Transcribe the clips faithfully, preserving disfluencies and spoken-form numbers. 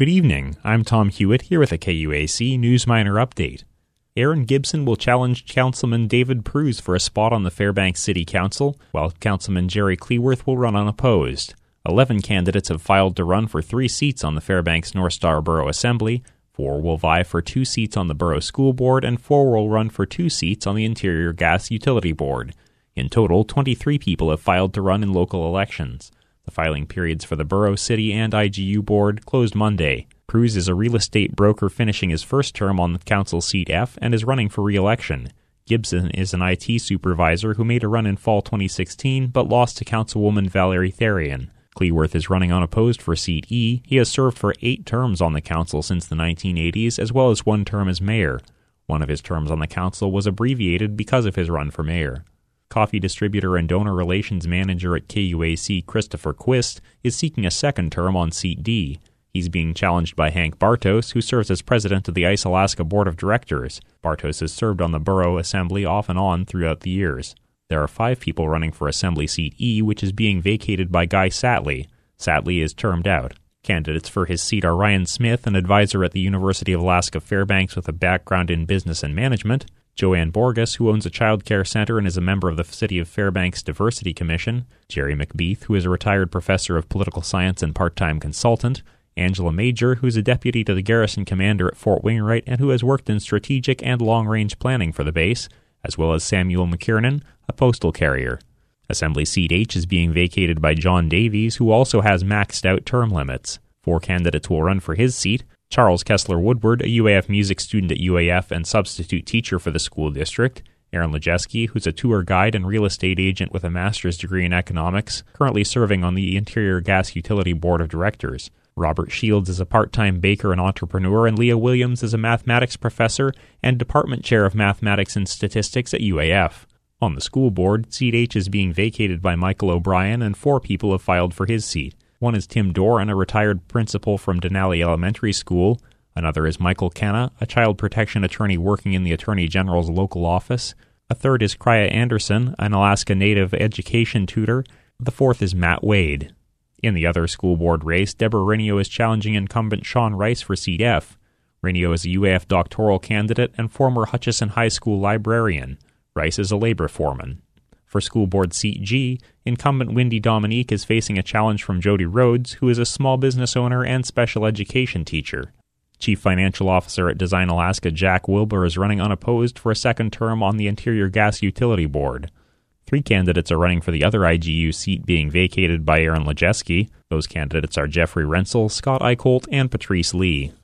Good evening, I'm Tom Hewitt here with a K U A C News Miner update. Aaron Gibson will challenge Councilman David Pruz for a spot on the Fairbanks City Council, while Councilman Jerry Cleworth will run unopposed. Eleven candidates have filed to run for three seats on the Fairbanks North Star Borough Assembly, four will vie for two seats on the Borough School Board, and four will run for two seats on the Interior Gas Utility Board. In total, twenty-three people have filed to run in local elections. The filing periods for the Borough, City, and I G U Board closed Monday. Pruz is a real estate broker finishing his first term on the council seat F and is running for re-election. Gibson is an I T supervisor who made a run in fall twenty sixteen but lost to Councilwoman Valerie Therian. Cleworth is running unopposed for seat E. He has served for eight terms on the council since the nineteen eighties, as well as one term as mayor. One of his terms on the council was abbreviated because of his run for mayor. Coffee distributor and donor relations manager at K U A C Christopher Quist is seeking a second term on seat D. He's being challenged by Hank Bartos, who serves as president of the Ice Alaska Board of Directors. Bartos has served on the Borough Assembly off and on throughout the years. There are five people running for Assembly seat E, which is being vacated by Guy Satley. Satley is termed out. Candidates for his seat are Ryan Smith, an advisor at the University of Alaska Fairbanks with a background in business and management, Joanne Borges, who owns a child care center and is a member of the City of Fairbanks Diversity Commission, Jerry McBeath, who is a retired professor of political science and part-time consultant, Angela Major, who is a deputy to the garrison commander at Fort Wainwright and who has worked in strategic and long-range planning for the base, as well as Samuel McKiernan, a postal carrier. Assembly seat H is being vacated by John Davies, who also has maxed-out term limits. Four candidates will run for his seat: Charles Kessler Woodward, a U A F music student at U A F and substitute teacher for the school district; Aaron Lejeski, who's a tour guide and real estate agent with a master's degree in economics, currently serving on the Interior Gas Utility Board of Directors; Robert Shields is a part-time baker and entrepreneur, and Leah Williams is a mathematics professor and department chair of mathematics and statistics at U A F. On the school board, seat H is being vacated by Michael O'Brien, and four people have filed for his seat. One is Tim Doran, a retired principal from Denali Elementary School. Another is Michael Kenna, a child protection attorney working in the Attorney General's local office. A third is Krya Anderson, an Alaska Native education tutor. The fourth is Matt Wade. In the other school board race, Deborah Renio is challenging incumbent Sean Rice for seat F. Renio is a U A F doctoral candidate and former Hutchison High School librarian. Rice is a labor foreman. For school board seat G, incumbent Wendy Dominique is facing a challenge from Jody Rhodes, who is a small business owner and special education teacher. Chief Financial Officer at Design Alaska Jack Wilbur is running unopposed for a second term on the Interior Gas Utility Board. Three candidates are running for the other I G U seat being vacated by Aaron Lejeski. Those candidates are Jeffrey Rensel, Scott Eicholt, and Patrice Lee.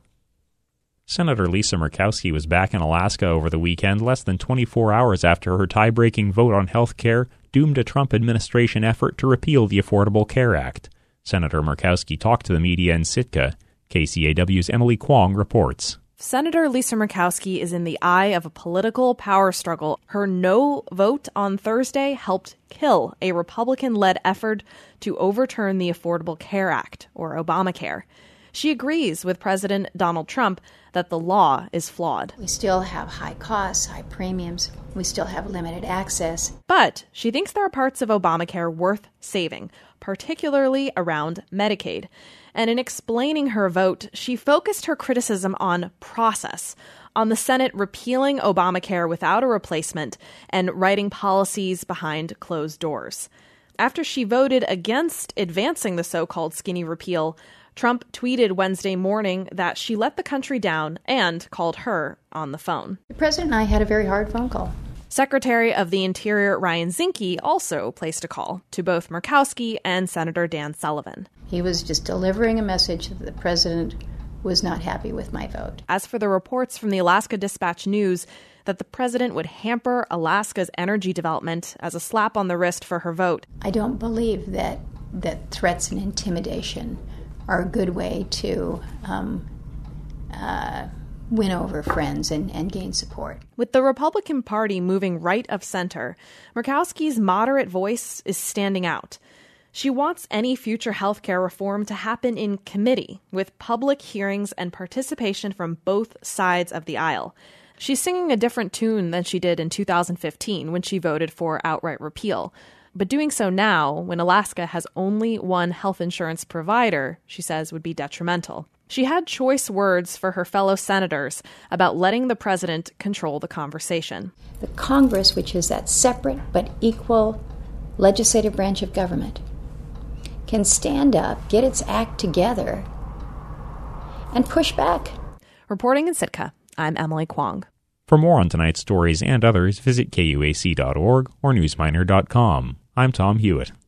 Senator Lisa Murkowski was back in Alaska over the weekend, less than twenty-four hours after her tie-breaking vote on health care doomed a Trump administration effort to repeal the Affordable Care Act. Senator Murkowski talked to the media in Sitka. K C A W's Emily Kwong reports. Senator Lisa Murkowski is in the eye of a political power struggle. Her no vote on Thursday helped kill a Republican-led effort to overturn the Affordable Care Act, or Obamacare. She agrees with President Donald Trump that the law is flawed. We still have high costs, high premiums. We still have limited access. But she thinks there are parts of Obamacare worth saving, particularly around Medicaid. And in explaining her vote, she focused her criticism on process, on the Senate repealing Obamacare without a replacement and writing policies behind closed doors. After she voted against advancing the so-called skinny repeal, Trump tweeted Wednesday morning that she let the country down and called her on the phone. The president and I had a very hard phone call. Secretary of the Interior Ryan Zinke also placed a call to both Murkowski and Senator Dan Sullivan. He was just delivering a message that the president was not happy with my vote. As for the reports from the Alaska Dispatch News that the president would hamper Alaska's energy development as a slap on the wrist for her vote, I don't believe that, that threats and intimidation are a good way to um, uh, win over friends and, and gain support. With the Republican Party moving right of center, Murkowski's moderate voice is standing out. She wants any future healthcare reform to happen in committee, with public hearings and participation from both sides of the aisle. She's singing a different tune than she did in two thousand fifteen when she voted for outright repeal. But doing so now, when Alaska has only one health insurance provider, she says would be detrimental. She had choice words for her fellow senators about letting the president control the conversation. The Congress, which is that separate but equal legislative branch of government, can stand up, get its act together, and push back. Reporting in Sitka, I'm Emily Kwong. For more on tonight's stories and others, visit K U A C dot org or newsminer dot com. I'm Tom Hewitt.